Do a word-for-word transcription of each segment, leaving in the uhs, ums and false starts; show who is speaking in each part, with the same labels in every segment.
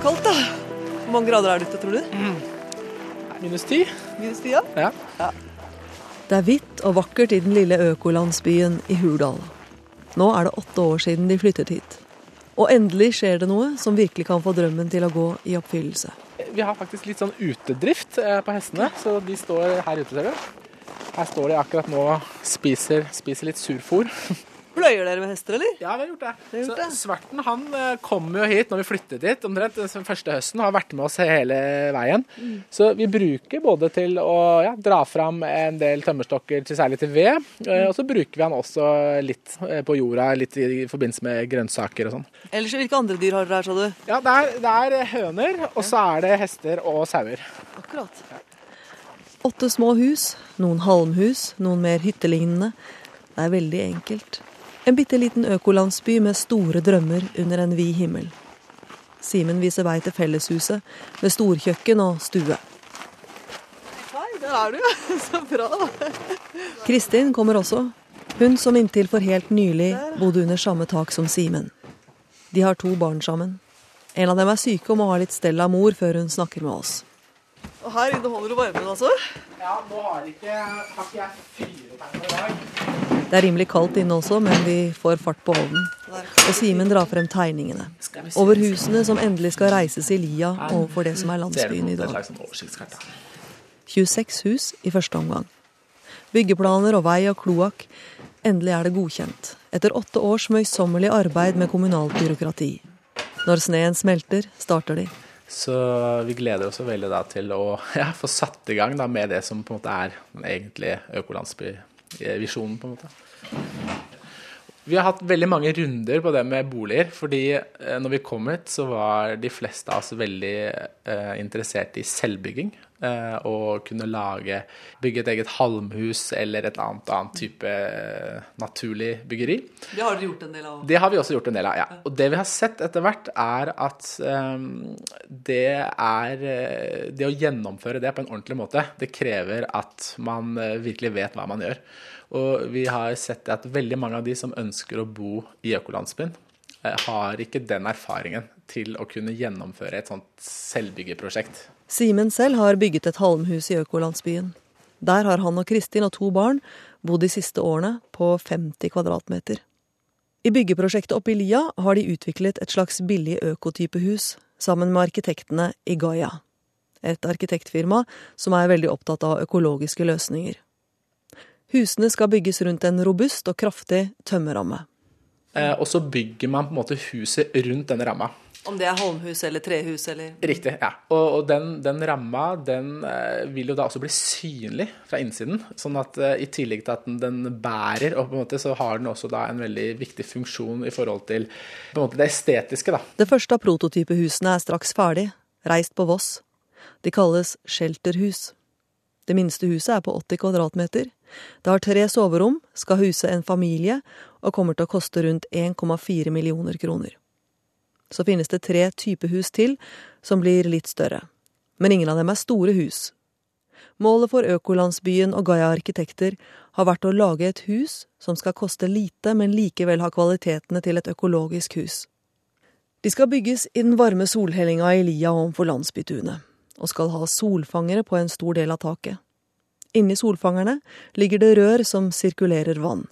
Speaker 1: kaldt da. Hvor mange grader er det ute, tror du?
Speaker 2: Mm. Minus ti.
Speaker 1: Minus ti, ja?
Speaker 2: Ja.
Speaker 1: Ja.
Speaker 3: Det er hvitt og vakkert i den lille økolandsbyen i Hurdal. Nå er det åtte år siden de flyttet hit. Og endelig skjer det noe som virkelig kan få drømmen til å gå i oppfyllelse.
Speaker 2: Vi har faktisk litt sånn utedrift på hestene, så de står her ute, ser du. Her står de akkurat nå og spiser, spiser litt surfôr.
Speaker 1: Pløyer dere med hester, eller?
Speaker 2: Ja, vi har gjort det.
Speaker 1: har gjort
Speaker 2: så
Speaker 1: det.
Speaker 2: Svarten, han kom jo hit når vi flyttet hit, omtrent den første høsten, og har vært med oss hele veien. Mm. Så vi bruker både til å ja, dra fram en del tømmerstokker, til, særlig til ved, mm. og så bruker vi han også litt på jorda, litt i forbindelse med grønnsaker og sånn.
Speaker 1: Ellers, hvilke andre dyr har dere her, sa du?
Speaker 2: Ja, det er, det er høner, og så er det hester og sauer.
Speaker 1: Akkurat.
Speaker 2: Ja.
Speaker 3: Åtte små hus, noen halmhus, noen mer hyttelignende. Det er veldig enkelt. En bitteliten økolandsby med store drømmer under en vid himmel. Simen viser vei til felleshuset med storkjøkken og stue.
Speaker 1: Hei, der er du jo. Så bra.
Speaker 3: Kristin kommer også. Hun som inntil for helt nylig bodde under samme tak som Simen. De har to barn sammen. En av dem er syke og må ha litt stell av mor før hun snakker med oss.
Speaker 1: Og her inne holder du varmen, altså?
Speaker 2: Ja, nå har ikke, har ikke jeg fire tegner i dag.
Speaker 3: Det er rimelig kaldt inne også, men vi får fart på ovnen. Og Simen drar frem tegningene. Over husene som endelig skal reises i lia overfor det som er landsbyen i dag. tjueseks hus i første omgang. Byggeplaner og vei og kloakk. Endelig er det godkjent. Etter åtte års møysommelig arbeid med kommunalt byråkrati. Når sneen smelter, starter de.
Speaker 2: Så vi gleder oss veldig da til å ja, få satt i gang da, med det som på en måte er den egentlige økolandsbyvisjonen på en måte. Vi har hatt veldig mange runder på det med boliger, fordi eh, når vi kom hit så var de fleste av oss veldig eh, interessert i selvbygging, eh, og kunne lage, bygge et eget halmhus eller et annet, annet type eh, naturlig byggeri.
Speaker 1: Det har dere gjort en del av?
Speaker 2: Det har vi også gjort en del av, ja. Og det vi har sett etter hvert er at eh, det er eh, det å gjennomføre det på en ordentlig måte, det krever at man eh, virkelig vet hva man gjør. Og vi har sett at veldig mange av de som ønsker å bo i økolandsbyen, eh, har ikke den erfaringen til å kunne gjennomføre et sånt selvbyggeprosjekt.
Speaker 3: Simen selv har bygget et halmhus i økolandsbyen. Der har han og Kristin og to barn bodd de siste årene på femti kvadratmeter. I byggeprosjektet oppe i Lia har de utviklet et slags billig økotypehus sammen med arkitektene i Gaia. Et arkitektfirma som er veldig opptatt av økologiske løsninger. Husene skal bygges rundt en robust og kraftig tømmerramme.
Speaker 2: Eh, og så bygger man på en måte huset rundt denne ramma.
Speaker 1: Om det er halmhus eller trehus eller...
Speaker 2: Riktig, ja. Og, og den, den ramma, den eh, vil jo da også bli synlig fra innsiden. Sånn at eh, i tillegg til at den, den bærer, og på en måte så har den også da en veldig viktig funksjon i forhold til på en måte det estetiske da.
Speaker 3: Det første av prototypehusene er straks ferdig, reist på Voss. De kalles shelterhus. Det minste huset er på åtti kvadratmeter. Det har tre soverom, skal huse en familie, og kommer til å koste rundt en komma fire millioner kroner. Så finnes det tre typehus til, som blir litt større. Men ingen av dem er store hus. Målet for økolandsbyen og Gaia Arkitekter har vært å lage et hus som skal koste lite, men likevel ha kvalitetene til et økologisk hus. De skal bygges i den varme solhellinga i Lia overfor landsbytunet, og skal ha solfangere på en stor del av taket. Inni solfangerne ligger det rør som sirkulerer vann.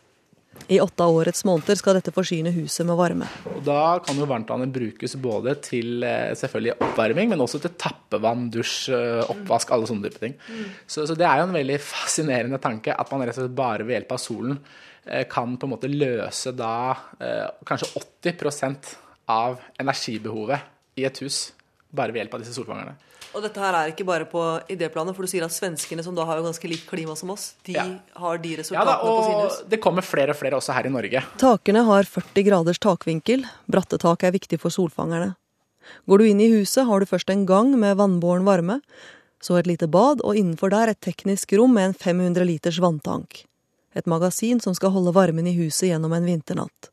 Speaker 3: I åtte av årets måneder skal dette forsyne huset med varme.
Speaker 2: Og da kan jo varmtvannet brukes både til selvfølgelig oppvarming, men også til tappevann, dusj, oppvask, alle sånne type ting. Mm. Så, så det er jo en veldig fascinerende tanke at man rett og slett bare ved hjelp av solen kan på en måte løse da kanskje åtti prosent av energibehovet i et hus, bare ved hjelp av disse solfangerne.
Speaker 1: Og dette her er ikke bare på idéplanet, for du sier at svenskene, som da har jo ganske likt klima som oss, de ja. har de resultatene ja, da, på sine hus.
Speaker 2: Det kommer flere og flere også her i Norge.
Speaker 3: Takene har førti graders takvinkel. Brattetak er viktig for solfangerne. Går du inn i huset, har du først en gang med vannbåren varme, så et lite bad, og innenfor der et teknisk rom med en fem hundre liters vanntank. Et magasin som skal holde varmen i huset gjennom en vinternatt.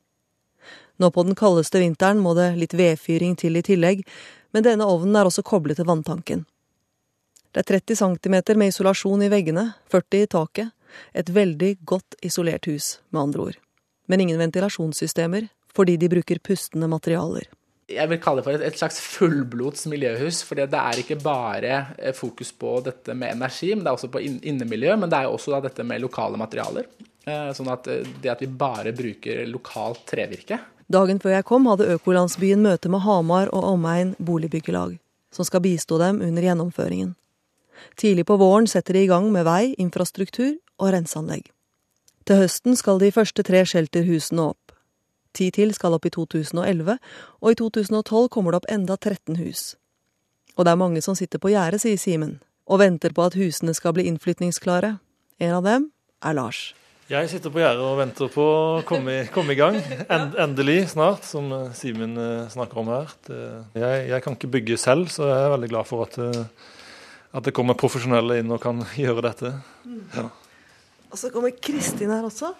Speaker 3: Nå på den kaldeste vinteren må det litt vedfyring til i tillegg, men denne ovnen er også koblet til vanntanken. Det er tretti centimeter med isolasjon i veggene, førti i taket. Et veldig godt isolert hus, med andre ord. Men ingen ventilasjonssystemer, fordi de bruker pustende materialer.
Speaker 2: Jeg vil kalle det for et, et slags fullblods miljøhus, for det er ikke bare fokus på dette med energi, men det er også på innemiljø, men det er jo også da dette med lokale materialer. Sånn at det at vi bare bruker lokalt trevirke.
Speaker 3: Dagen før jeg kom hadde Økolandsbyen møte med Hamar og omegn boligbyggelag, som skal bistå dem under gjennomføringen. Tidlig på våren setter de i gang med vei, infrastruktur og renseanlegg. Til høsten skal de første tre shelterhusene opp. Ti til skal opp i to tusen og elleve, og i to tusen og tolv kommer det opp enda tretten hus. Og det er mange som sitter på gjerdet, sier Simen, og venter på at husene skal bli innflytningsklare. En av dem er Lars.
Speaker 4: Jeg sitter på gjerdet og venter på å komme, i, komme i gang. End, endelig, snart, som Simen snakker om her. Det, jeg, jeg kan ikke bygge selv, så jeg er veldig glad for at, at det kommer profesjonelle inn og kan gjøre dette. Ja.
Speaker 3: Og så kommer Kristin her også.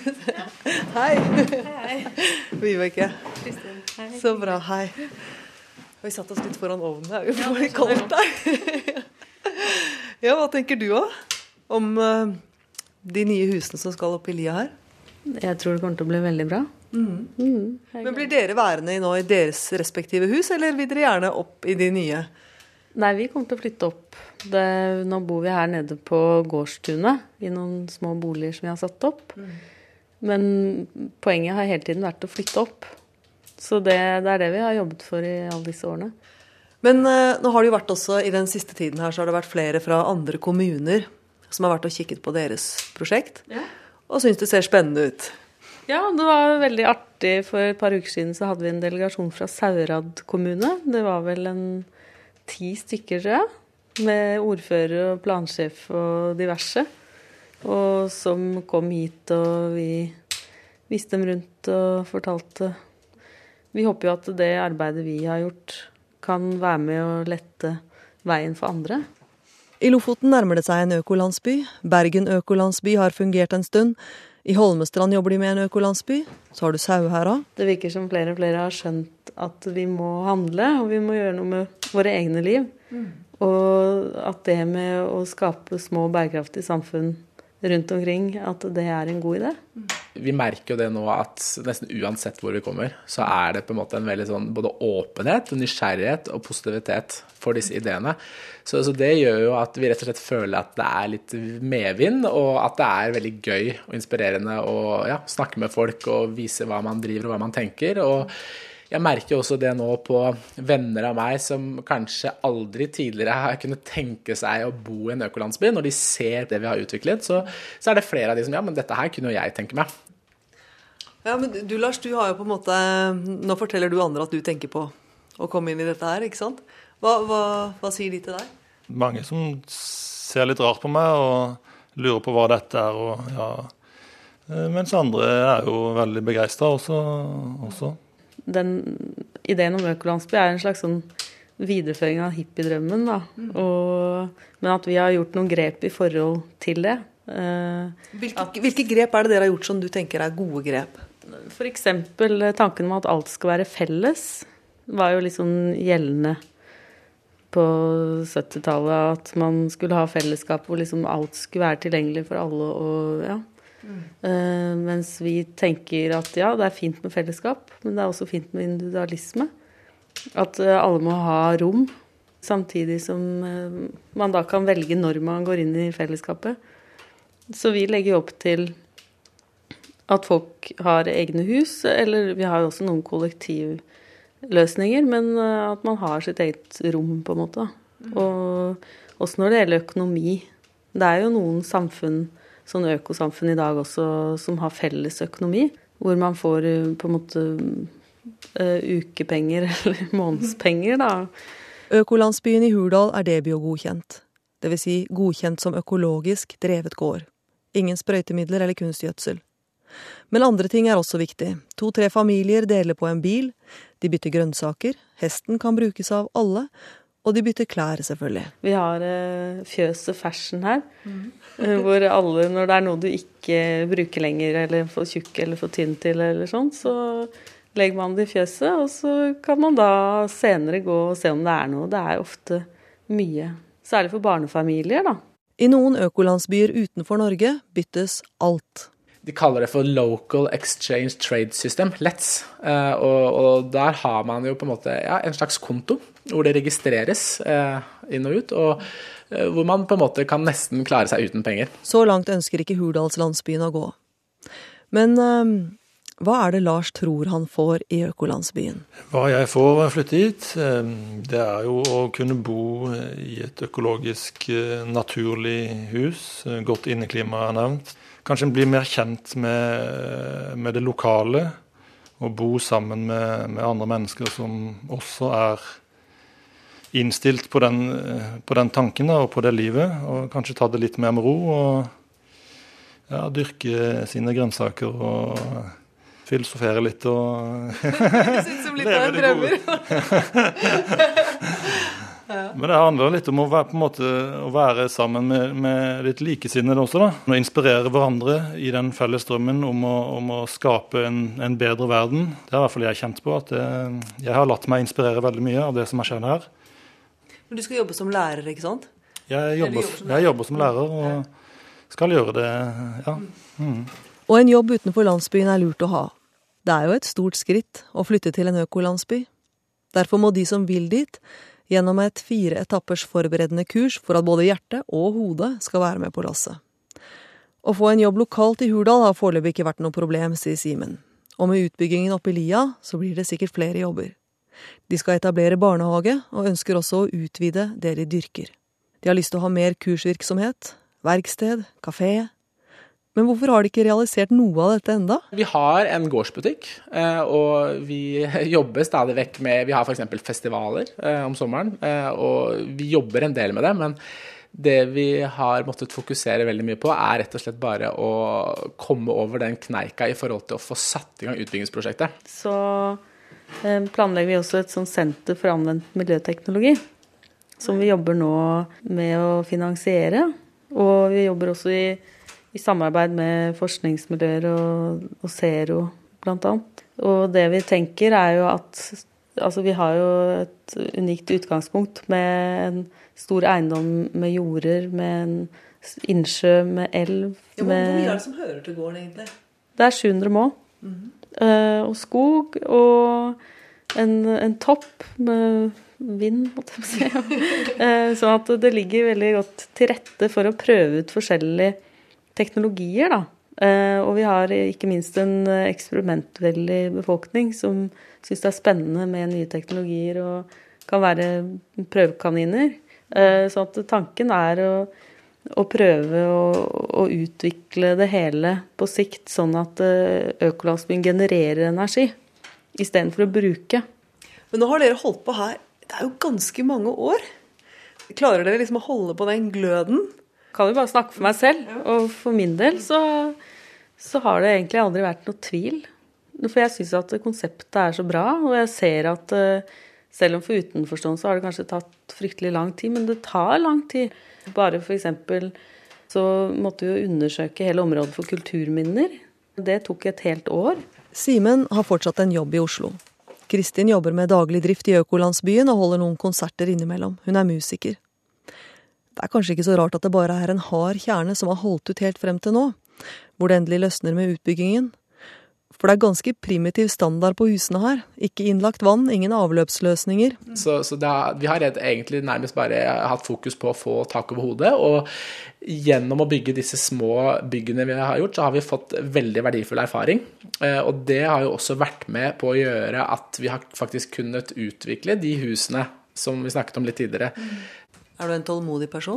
Speaker 3: Hei.
Speaker 5: Hei.
Speaker 3: Vibeke.
Speaker 5: Kristin. Hei.
Speaker 3: Så bra, hei. Vi satt oss litt foran ovnen her. Det var litt kaldt der. Ja, hva tenker du også om uh, de nye husene som skal opp i lia her?
Speaker 5: Jeg tror det kommer til å bli veldig bra.
Speaker 3: Mm.
Speaker 5: Mm.
Speaker 3: Men blir dere værende nå i deres respektive hus, eller vil dere gjerne opp i de nye?
Speaker 5: Nei, vi kommer til å flytte opp. Det, nå bor vi her nede på gårdstunet, i noen små boliger som vi har satt opp. Mm. Men poenget har hele tiden vært å flytte opp. Så det, det er det vi har jobbet for i alle disse årene.
Speaker 3: Men uh, nå har det jo vært også, i den siste tiden her, så har det vært flere fra andre kommuner som har vært og kikket på deres prosjekt, ja. Og synes det ser spennende ut.
Speaker 5: Ja, det var veldig artig. For et par uker siden så hadde vi en delegasjon fra Saurad kommune. Det var vel en ti stykker, tror jeg, med ordfører og plansjef og diverse. Og som kom hit, og vi viste dem rundt og fortalte. Vi håper jo at det arbeidet vi har gjort kan være med å lette veien for andre.
Speaker 3: I Lofoten nærmer det seg en økolandsby. Bergen økolandsby har fungert en stund. I Holmestrand jobber de med en økolandsby. Så har du Sauherad.
Speaker 5: Det virker som flere og flere har skjønt at vi må handle, og vi må gjøre noe med våre egne liv. Mm. Og at det med å skape små bærekraftige samfunn rundt omkring, at det er en god idé.
Speaker 2: Vi merker jo det nå at nesten uansett hvor vi kommer, så er det på en måte en veldig sånn både åpenhet, nysgjerrighet og positivitet for disse ideene. Så, så det gjør jo at vi rett og slett føler at det er litt medvind, og at det er veldig gøy og inspirerende å ja, snakke med folk og vise hva man driver og hva man tenker. Og jeg merker også det nå på venner av meg som kanskje aldri tidligere har kunnet tenke seg å bo i en økolandsby. Når de ser det vi har utviklet, så, så er det flere av de som, ja, men dette her kunne jo jeg tenke meg.
Speaker 3: Ja, men du Lars, du har jo på en måte, nå forteller du andre at du tenker på å komme inn i dette her, ikke sant? Hva, hva, hva sier de til deg?
Speaker 4: Mange som ser litt rart på meg og lurer på hva dette er, og ja, mens andre er jo veldig begeistret også. også.
Speaker 5: Den ideen om økolandsby er en slags sånn videreføring av hippiedrømmen, da. Og, men at vi har gjort noen grep i forhold til det. Eh,
Speaker 3: hvilke,
Speaker 5: at,
Speaker 3: hvilke grep er det dere har gjort som du tenker er gode grep?
Speaker 5: For eksempel tanken om at alt skal være felles, var jo litt sånn gjeldende på syttitallet, at man skulle ha fellesskap hvor liksom alt skulle være tilgjengelig for alle, og ja. Mm. Uh, mens vi tenker at ja, det er fint med fellesskap, men det er også fint med individualisme. At uh, alle må ha rom, samtidig som uh, man da kan velge når man går inn i fellesskapet. Så vi legger opp til at folk har egne hus, eller vi har jo også noen kollektivløsninger, men uh, at man har sitt eget rom på en måte. Mm. Og også når det gjelder økonomi. Det er jo noen samfunn, sånn økosamfunn i dag også, som har felles økonomi, hvor man får på en måte uh, ukepenger eller månedspenger, da.
Speaker 3: Økolandsbyen i Hurdal er debio-godkjent, det vil si godkjent som økologisk drevet gård. Ingen sprøytemidler eller kunstgjødsel. Men andre ting er også viktig. To-tre familier deler på en bil, de bytter grønnsaker, hesten kan brukes av alle, og de bytter klær, selvfølgelig.
Speaker 5: Vi har uh, fjøset fashion her, mm. uh, hvor alle, når det er noe du ikke bruker lenger, eller får tjukk eller får tynn til, eller sånn, så legger man det i fjøset, og så kan man da senere gå og se om det er noe. Det er ofte mye, særlig for barnefamilier, da.
Speaker 3: I noen økolandsbyer utenfor Norge byttes alt.
Speaker 2: de kaller det for Local Exchange Trade System, L E T S, uh, og, og der har man jo på en måte ja, en slags konto, hvor det registreres uh, inn og ut, og uh, hvor man på en måte kan nesten klare seg uten penger.
Speaker 3: Så langt ønsker ikke Hurdalslandsbyen å gå. Men uh, hva er det Lars tror han får i økolandsbyen?
Speaker 4: Hva jeg får flytte hit, det er jo å kunne bo i et økologisk naturlig hus, godt inneklima er nevnt. Kanskje bli mer kjent med, med det lokale, og bo sammen med, med andre mennesker som også er innstilt på den, på den tanken og på det livet, og kanskje ta det litt mer med ro, og ja, dyrke sine grønnsaker og filosofere litt og
Speaker 1: det synes som litt av en drømmer.
Speaker 4: Men det handler litt om å være, på en måte, å være sammen med, med litt likesinnede også, da. Og inspirere hverandre i den felles drømmen om å, om å skape en, en bedre verden. Det er i hvert fall jeg kjent på, at det, jeg har latt meg inspirere veldig mye av det som har skjedd her.
Speaker 1: Men du skal jobbe som lærer, ikke sant?
Speaker 4: Jeg jobber, jobber jeg jobber som lærer, og skal gjøre det, ja. Mm.
Speaker 3: Og en jobb utenfor landsbyen er lurt å ha. Det er jo et stort skritt å flytte til en økolandsby. Derfor må de som vil dit, gjennom et fire etappers forberedende kurs for at både hjerte og hode skal være med på lasset. Å få en jobb lokalt i Hurdal har foreløpig ikke vært noe problem, sier Simen. Og med utbyggingen oppe i Lia, så blir det sikkert flere jobber. De skal etablere barnehage, og ønsker også å utvide det de dyrker. De har lyst til å ha mer kursvirksomhet, verksted, kafé. Men hvorfor har de ikke realisert noe av dette enda?
Speaker 2: Vi har en gårdsbutikk, og vi jobber stadig vekk med, vi har for eksempel festivaler om sommeren, og vi jobber en del med det, men det vi har måttet fokusere veldig mye på er rett og slett bare å komme over den kneika i forhold til å få satt i gang utbyggingsprosjektet.
Speaker 5: Så planlegger vi også et sånt senter for anvendt miljøteknologi, som vi jobber nå med å finansiere, og vi jobber også i i samarbeid med forskningsmiljøer og, og Zero, blant annet. Og det vi tenker er jo at altså vi har jo et unikt utgangspunkt med en stor eiendom med jorder, med en innsjø, med elv.
Speaker 1: Ja, hvor mye er det som hører til gården egentlig?
Speaker 5: Det er sju hundre må. Mm-hmm. uh, og skog, og en, en topp med vind, måtte jeg si. uh, sånn at det ligger veldig godt til rette for å prøve ut forskjellige teknologier, da. Eh, og vi har ikke minst en eksperimentveldig befolkning som synes det er spennende med nye teknologier og kan være prøvekaniner. Eh, så at tanken er å, å prøve å, å utvikle det hele på sikt, sånn at økolandsbyen genererer energi, i stedet for å bruke.
Speaker 1: Men nå har dere holdt på her, det er jo ganske mange år. Klarer dere liksom å holde på den gløden?
Speaker 5: Kan jo bare snakke for meg selv, og for min del så, så har det egentlig aldri vært noe tvil. For jeg synes at konseptet er så bra, og jeg ser at selv om for utenforstående så har det kanskje tatt fryktelig lang tid, men det tar lang tid. Bare for eksempel så måtte vi jo undersøke hele området for kulturminner. Det tok et helt år.
Speaker 3: Simen har fortsatt en jobb i Oslo. Kristin jobber med daglig drift i økolandsbyen og holder noen konserter innimellom. Hun er musiker. Det er kanskje ikke så rart at det bare er en hard kjerne som har holdt ut helt frem til nå, hvor det endelig løsner med utbyggingen. For det er ganske primitiv standard på husene her. Ikke innlagt vann, ingen avløpsløsninger.
Speaker 2: Så, så er, vi har egentlig nærmest bare hatt fokus på å få tak over hodet, og gjennom å bygge disse små byggene vi har gjort, så har vi fått veldig verdifull erfaring. Og det har jo også vært med på å gjøre at vi har faktisk kunnet utvikle de husene som vi snakket om litt tidligere.
Speaker 1: Er du en tålmodig person?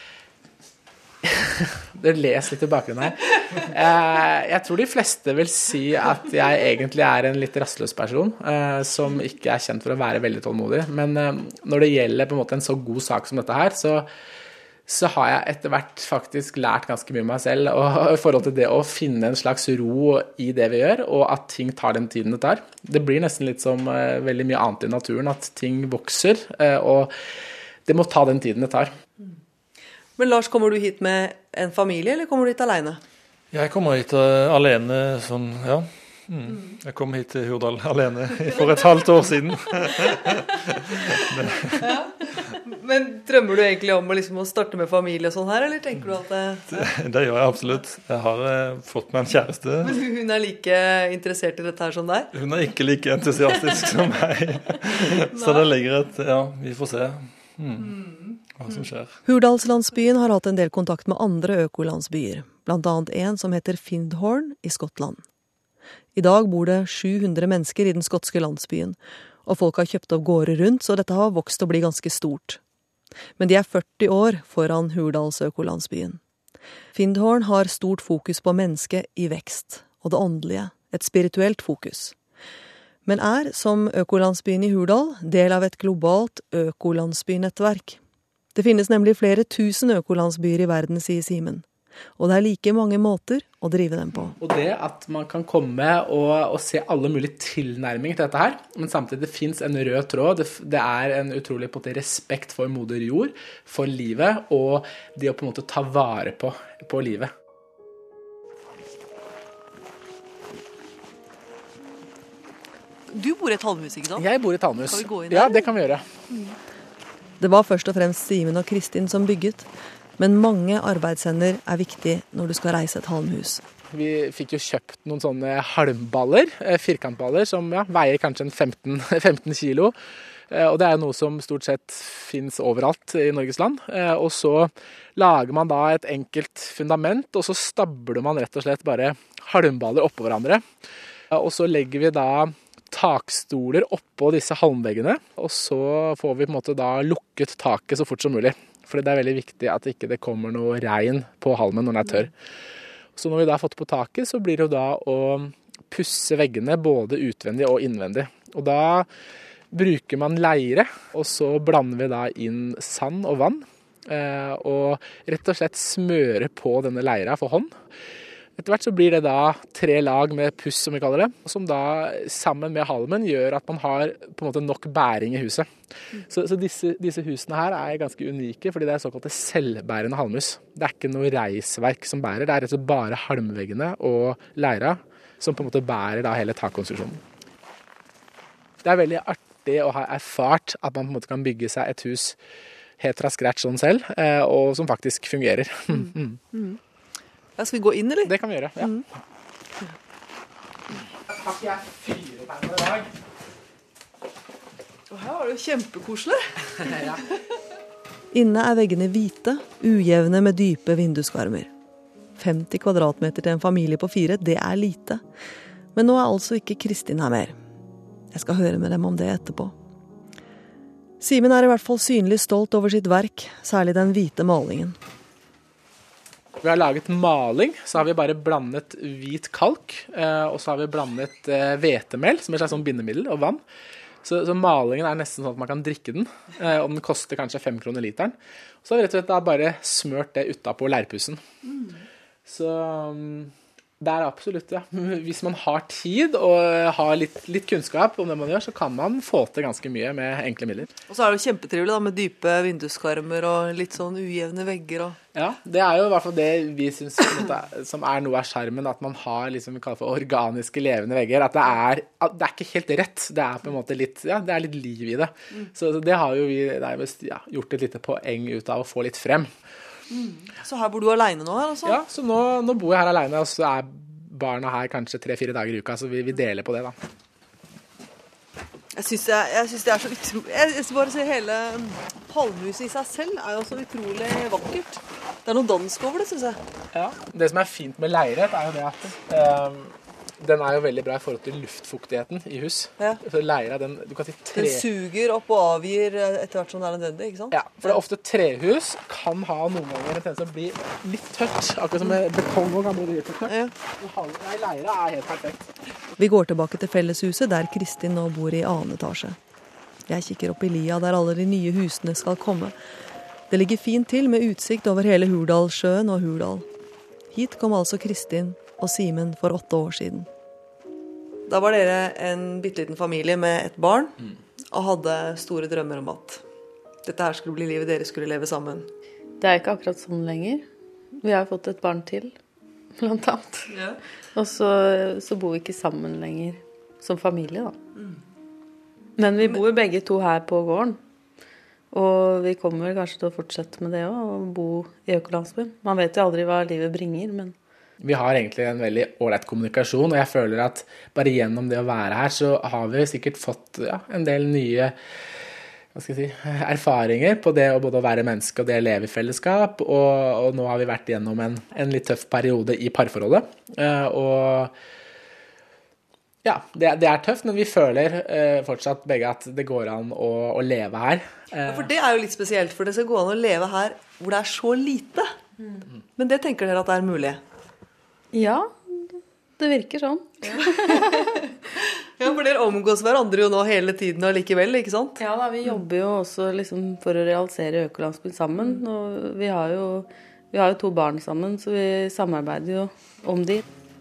Speaker 2: Det les litt i bakgrunnen her. Jeg tror de fleste vil si at jeg egentlig er en litt rastløs person, som ikke er kjent for å være veldig tålmodig. Men når det gjelder på en måte en så god sak som dette her, så, så har jeg etter hvert faktisk lært ganske mye om meg selv, og i forhold til det å finne en slags ro i det vi gjør, og at ting tar den tiden det tar. Det blir nesten litt som veldig mye annet i naturen, at ting vokser, og det må ta den tiden det tar.
Speaker 1: Men Lars, kommer du hit med en familie, eller kommer du hit alene?
Speaker 4: Jeg kommer hit uh, alene, sånn, ja. Mm. Jeg kom hit til Hurdal alene for et halvt år siden.
Speaker 1: Ja. Men drømmer du egentlig om å, liksom, å starte med familie og sånn her, eller tenker du at det...
Speaker 4: Det, det gjør jeg absolutt. Jeg har eh, fått meg en kjæreste.
Speaker 1: Men hun er like interessert i dette her som deg?
Speaker 4: Hun er ikke like entusiastisk som meg. Så det ligger et, ja, vi får se hmm, hva som skjer.
Speaker 3: Hurdalslandsbyen har hatt en del kontakt med andre økolandsbyer, blant annet en som heter Findhorn i Skottland. I dag bor det sju hundre mennesker i den skotske landsbyen, og folk har kjøpt opp gårder rundt, så dette har vokst og bli ganske stort. Men de er førti år foran Hurdalsøkolandsbyen. Findhorn har stort fokus på mennesket i vekst, og det åndelige, et spirituelt fokus. Men er, som økolandsbyen i Hurdal, del av et globalt økolandsbynettverk. Det finnes nemlig flere tusen økolandsbyer i verden, sier Simen. Og det er like mange måter å drive dem på.
Speaker 2: Og det at man kan komme og, og se alle mulige tilnærminger til dette her, men samtidig det finnes en rød tråd, det, det er en utrolig på en måte, respekt for moder jord, for livet, og det å på en måte ta vare på, på livet.
Speaker 1: Du bor i et halmhus, ikke sant?
Speaker 2: Jeg bor i et halmhus.
Speaker 1: Kan vi gå inn der?
Speaker 2: Ja, det kan vi gjøre.
Speaker 3: Det var først og fremst Simen og Kristin som bygget, men mange arbeidshender er viktig når du skal reise et halmhus.
Speaker 2: Vi fikk jo kjøpt noen sånne halmballer, firkantballer, som ja, veier kanskje en femten, femten kilo. Og det er noe som stort sett finnes overalt i Norges land. Og så lager man da et enkelt fundament, og så stabler man rett og slett bare halmballer oppå hverandre. Og så legger vi da takstoler oppå disse halmveggene, og så får vi på en måte da lukket taket så fort som mulig. For det er veldig viktig at det ikke kommer noe regn på halmen når den er tørr. Så når vi da har fått på taket, så blir det jo da å pusse veggene både utvendig og innvendig. Og da bruker man leire, og så blander vi da inn sand og vann, og rett og slett smøre på denne leira for hånd. Etter hvert så blir det da tre lag med puss, som vi kaller det, som da sammen med halmen gjør at man har på en måte nok bæring i huset. Så, så disse, disse husene her er ganske unike, fordi det er såkalte selvbærende halmhus. Det er ikke noe reisverk som bærer, det er rett og slett bare halmveggene og leira som på en måte bærer da hele takkonstruksjonen. Det er veldig artig å ha erfart at man på en måte kan bygge seg et hus helt fra scratch sånn selv, og som faktisk fungerer.
Speaker 1: Mm. Mm. Ja, skal vi gå inn, eller?
Speaker 2: Det kan vi gjøre, ja. Mm. Har ikke jeg fire tegner i dag?
Speaker 1: Og her var det jo kjempekoselig.
Speaker 2: Ja.
Speaker 3: Inne er veggene hvite, ujevne med dype vinduskarmer. femti kvadratmeter til en familie på fire, det er lite. Men nå er altså ikke Kristin her mer. Jeg skal høre med dem om det etterpå. Simen er i hvert fall synlig stolt over sitt verk, særlig den hvite malingen.
Speaker 2: Vi har laget maling, så har vi bare blandet hvit kalk, og så har vi blandet hvetemel, som er et slags sånn bindemiddel, og vann. Så, så malingen er nesten sånn at man kan drikke den, og den koster kanskje fem kroner literen. Så har vi rett og slett da bare smørt det utapå leirpussen. Mm. Så det er absolutt, ja. Hvis man har tid og har litt, litt kunnskap om det man gjør, så kan man få til ganske mye med enkle midler.
Speaker 1: Og så er det jo kjempetrivelig da, med dype vinduskarmer og litt sånn ujevne vegger. Og...
Speaker 2: Ja, det er jo i hvert fall det vi synes som er noe av skjermen, at man har liksom vi kaller for organiske levende vegger. At det er, at det er ikke helt rett, det er på en måte litt, ja, det er litt liv i det. Mm. Så det har jo vi nærmest ja, gjort et lite poeng ut av å få litt frem.
Speaker 1: Mm. Så her bor du alene nå her, altså?
Speaker 2: Ja, så nå, nå bor jeg her alene, og så er barna her kanskje tre-fire dager i uka, så vi, vi deler på det da.
Speaker 1: Jeg synes, jeg, jeg synes det er så utrolig... Jeg, jeg bare si hele halmhuset i seg selv er jo så utrolig vakkert. Det er noe dansk over det, synes jeg.
Speaker 2: Ja, det som er fint med leiret er jo det at... Um, den er jo veldig bra i forhold til luftfuktigheten i hus. Ja. For leira, den, du kan si tre...
Speaker 1: Den suger opp og avgir etter hvert som det er nødvendig, ikke sant?
Speaker 2: Ja, for det er ofte trehus kan ha noen ganger en tendens til å bli litt tørt, akkurat som med betong og kan bli litt tørt. Ja. Nei, leira er helt perfekt.
Speaker 3: Vi går tilbake til felleshuset der Kristin nå bor i annen etasje. Jeg kikker opp i lia der alle de nye husene skal komme. Det ligger fint til med utsikt over hele Hurdalssjøen og Hurdal. Hit kom altså Kristin og Simen for åtte år siden.
Speaker 1: Da var dere en bitteliten familie med et barn, mm. og hadde store drømmer om at dette her skulle bli livet, dere skulle leve sammen.
Speaker 5: Det er ikke akkurat sånn lenger. Vi har fått et barn til, blant annet. Ja. Og så, så bor vi ikke sammen lenger, som familie da. Mm. Men vi bor begge to her på gården. Og vi kommer kanskje til å fortsette med det også, å bo i økolandsbyen. Man vet jo aldri hva livet bringer, men...
Speaker 2: Vi har egentlig en veldig ålreit kommunikasjon, og jeg føler at bare gjennom det å være her, så har vi sikkert fått ja, en del nye hva skal jeg si, erfaringer på det å både være menneske og det å leve i fellesskap, og, og nå har vi vært gjennom en, en litt tøff periode i parforholdet, uh, og ja, det, det er tøft, men vi føler uh, fortsatt begge at det går an å, å leve her. Uh,
Speaker 1: ja, for det er jo litt spesielt, for det skal gå an å leve her hvor det er så lite. Mm. Men det tenker dere at det er mulig?
Speaker 5: Ja, det virker sånn.
Speaker 1: Ja, for dere omgås hverandre jo nå hele tiden og likevel, ikke sant?
Speaker 5: Ja da, vi jobber jo også liksom for å realisere økolandsbyen sammen, og vi har jo, vi har jo to barn sammen, så vi samarbeider jo om de.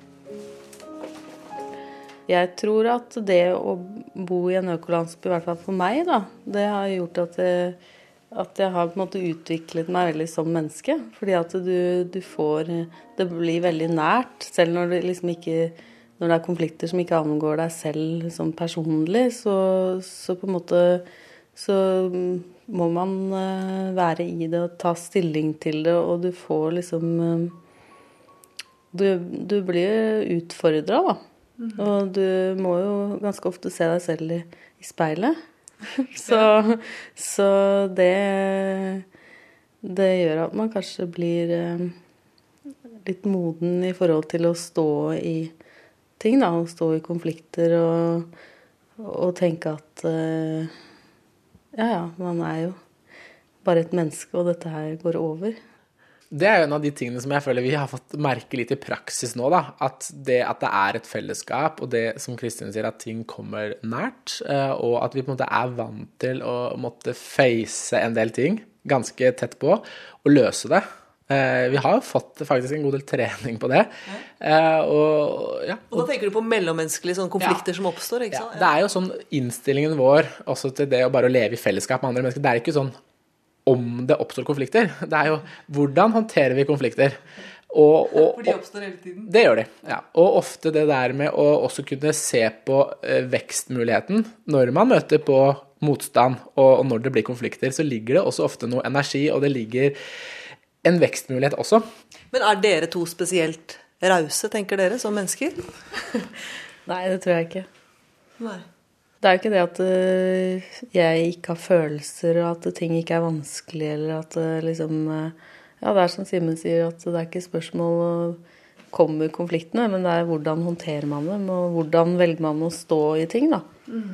Speaker 5: Jeg tror at det å bo i en økolandsby, i hvert fall for meg da, det har gjort at jeg, at jeg har på en måte utviklet meg veldig som menneske, fordi at du, du får, det blir veldig nært, selv når det liksom ikke, når det er konflikter som ikke angår deg selv som personlig, så, så på en måte, så må man være i det og ta stilling til det, og du får liksom, du, du blir utfordret da. Mm-hmm. Og du må jo ganske ofte se deg selv i, i speilet. så, så det, det gjør at man kanskje blir eh, litt moden i forhold til å stå i ting, da, å stå i konflikter og, og tenke at eh, ja, ja, man er jo bare et menneske, og dette her går over.
Speaker 2: Det er jo en av de tingene som jeg føler vi har fått merke litt i praksis nå, da. At det at det er et fellesskap, og det som Kristin sier, at ting kommer nært, og at vi på en måte er vant til å måtte face en del ting ganske tett på, og løse det. Vi har jo fått faktisk en god del trening på det. Ja. Og, ja.
Speaker 1: Og da tenker du på mellommenneskelige sånne konflikter ja. Som oppstår, ikke sant?
Speaker 2: Ja. Det er jo sånn innstillingen vår, også til det å bare leve i fellesskap med andre mennesker. Det er ikke sånn om det oppstår konflikter. Det er jo hvordan håndterer vi konflikter. Og, og,
Speaker 1: For de oppstår hele tiden.
Speaker 2: Det gjør de, ja. Og ofte det der med å også kunne se på eh, vekstmuligheten når man møter på motstand, og, og når det blir konflikter, så ligger det også ofte noe energi, og det ligger en vekstmulighet også.
Speaker 1: Men er dere to spesielt rause, tenker dere, som mennesker?
Speaker 5: Nei, det tror jeg ikke.
Speaker 1: Nei.
Speaker 5: Det er jo ikke det at uh, jeg ikke har følelser, og at ting ikke er vanskelig, eller at uh, liksom, uh, ja, det er som Simen sier, at det er ikke spørsmål å komme konfliktene, men det er hvordan håndterer man dem, og hvordan velger man å stå i ting, da. Mm.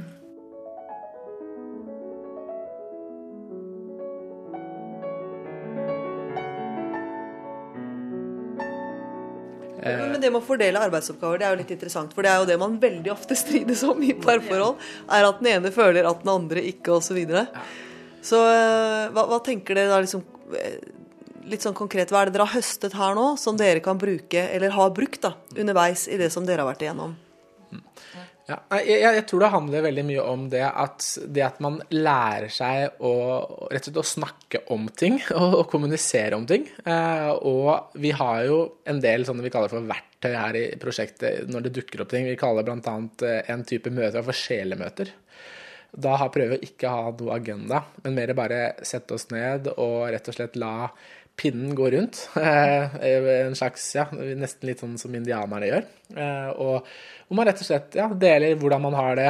Speaker 1: Men det med å fordele arbeidsoppgaver, det er jo litt interessant, for det er jo det man veldig ofte strides om i parforhold, er at den ene føler at den andre ikke, og så videre. Så hva, hva tenker dere da liksom, litt sånn konkret, hva er det dere har høstet her nå, som dere kan bruke, eller har brukt da, underveis i det som dere har vært igjennom?
Speaker 2: Ja, jeg, jeg tror det handler veldig mye om det at, det at man lærer seg å, rett og slett å snakke om ting, og, og kommunisere om ting. Eh, og vi har jo en del sånne vi kaller for verktøy her i prosjektet når det dukker opp ting. Vi kaller blant annet en type møter for sjelemøter. Da har prøvd å ikke ha noe agenda, men mer bare sette oss ned og rett og slett la pinnen gå rundt. En slags, ja, nesten litt sånn som indianerne gjør. Og hvor man rett og slett ja, deler hvordan man har det.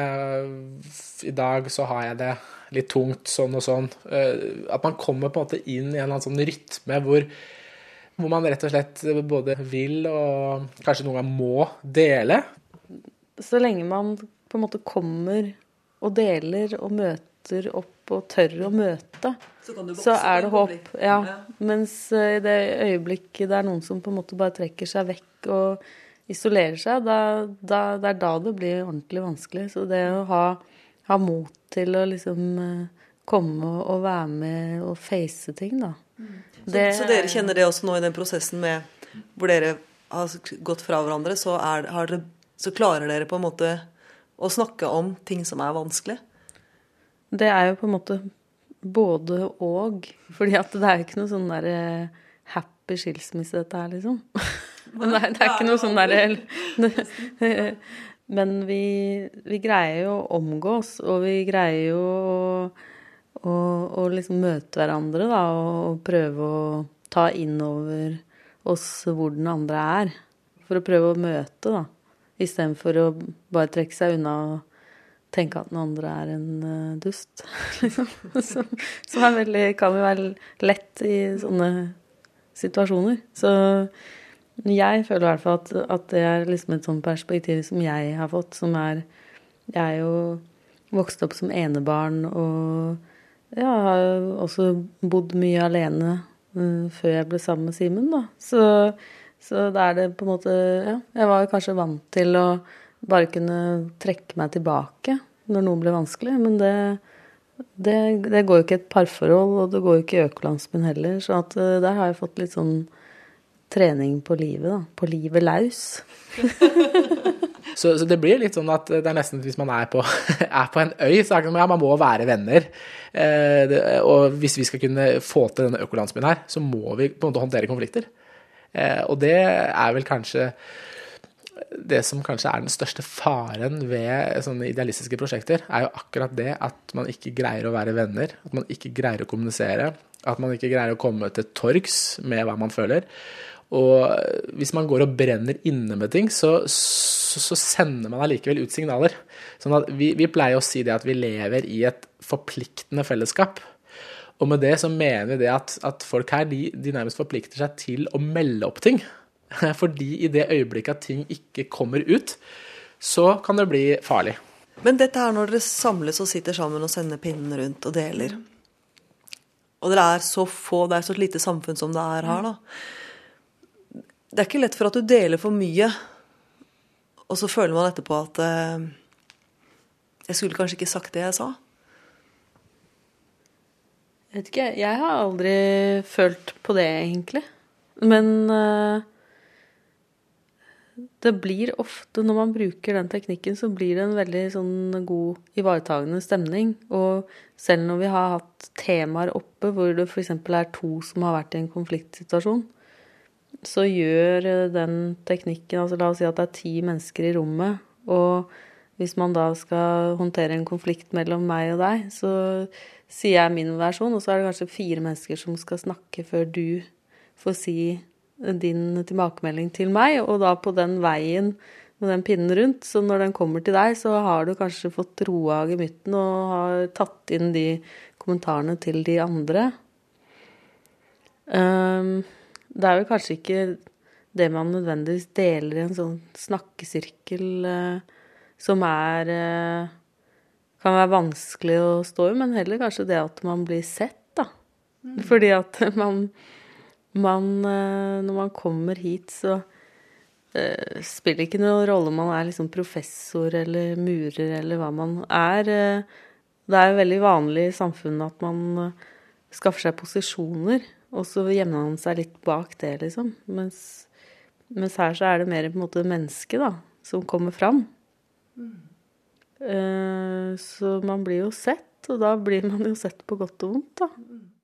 Speaker 2: I dag så har jeg det litt tungt, sånn og sånn. At man kommer på en måte inn i en eller annen sånn rytme hvor, hvor man rett og slett både vil og kanskje noen gang må dele.
Speaker 5: Så lenge man på en måte kommer og deler og møter opp og tør å møte, så, så er det håp. Ja. Mens i det øyeblikket det er noen som på en måte bare trekker seg vekk og isolerer seg, da, da, det er da det blir ordentlig vanskelig. Så det å ha, ha mot til å liksom komme og være med og face ting, da. Mm.
Speaker 1: Det, så, så dere kjenner det også nå i den prosessen med, hvor dere har gått fra hverandre, så, er, har dere, så klarer dere på en måte å snakke om ting som er vanskelig?
Speaker 5: Det er jo på en måte både og, fordi at det er jo ikke noe sånn der happy skilsmisse dette her, liksom. Men det er, det er ikke noe sånn der... Men vi, vi greier jo å omgås, og vi greier jo å, og, og liksom møte hverandre da, og prøve å ta inn over oss hvor den andre er, for å prøve å møte da, i stedet for å bare trekke seg unna og tenke at den andre er en uh, dust, liksom. Som, som er veldig, kan jo være lett i sånne situasjoner. Så jeg føler i hvert fall at, at det er liksom et sånt perspektiv som jeg har fått, som er, jeg er jo vokst opp som enebarn, og jeg har også bodd mye alene uh, før jeg ble sammen med Simen, da. Så, så da er det på en måte, ja, jeg var kanskje vant til å bare kunne trekke meg tilbake når noe ble vanskelig, men det, det, det går jo ikke et parforhold, og det går jo ikke i økolandsbyen heller, så at, uh, der har jeg fått litt sånn trening på livet, da. På livet løs.
Speaker 2: så, så det blir litt sånn at det er nesten hvis man er på, er på en øy, så er det sånn, ja, man må være venner. Eh, det, og hvis vi skal kunne få til denne økolandsbyen her, så må vi på en måte håndtere konflikter. Eh, og det er vel kanskje det som kanskje er den største faren ved sånne idealistiske prosjekter, er jo akkurat det at man ikke greier å være venner, at man ikke greier å kommunisere, at man ikke greier å komme til torgs med hva man føler. Og hvis man går og brenner inne med ting, så, så, så sender man allikevel ut signaler. Sånn at vi, vi pleier å si det at vi lever i et forpliktende fellesskap. Og med det så mener vi det at, at folk her, de, de nærmest forplikter seg til å melde opp ting. Fordi i det øyeblikket at ting ikke kommer ut, så kan det bli farlig.
Speaker 1: Men dette her når dere samles og sitter sammen og sender pinnen rundt og deler, og dere er så få, det er så lite samfunn som det er her da, det er ikke lett for at du deler for mye, og så føler man etterpå at eh, jeg skulle kanskje ikke sagt det jeg sa.
Speaker 5: Jeg vet ikke, jeg har aldri følt på det egentlig. Men uh, det blir ofte, når man bruker den teknikken, så blir det en veldig sånn god, ivaretagende stemning. Og selv når vi har hatt temaer oppe, hvor det for eksempel er to som har vært i en konfliktsituasjon, så gjør den teknikken, altså la oss si at det er ti mennesker i rommet, og hvis man da skal håndtere en konflikt mellom meg og deg, så sier jeg min versjon, og så er det kanskje fire mennesker som skal snakke før du får si din tilbakemelding til meg, og da på den veien med den pinnen rundt, så når den kommer til deg, så har du kanskje fått roa gemytten og har tatt inn de kommentarene til de andre. Um, det er jo kanskje ikke det man nødvendigvis deler i en sånn snakkesirkel uh, som er uh, kan være vanskelig å stå i, men heller kanskje det at man blir sett da. Mm. Fordi at man, man uh, når man kommer hit, så uh, spiller ikke noen rolle om man er liksom professor eller murer eller hva man er. Uh, det er jo veldig vanlig i samfunnet at man uh, skaffer seg posisjoner, og så gjemmer man seg litt bak det, liksom. Mens, mens her så er det mer på en måte menneske da, som kommer fram. Mm. Uh, så man blir jo sett, og da blir man jo sett på godt og vondt da.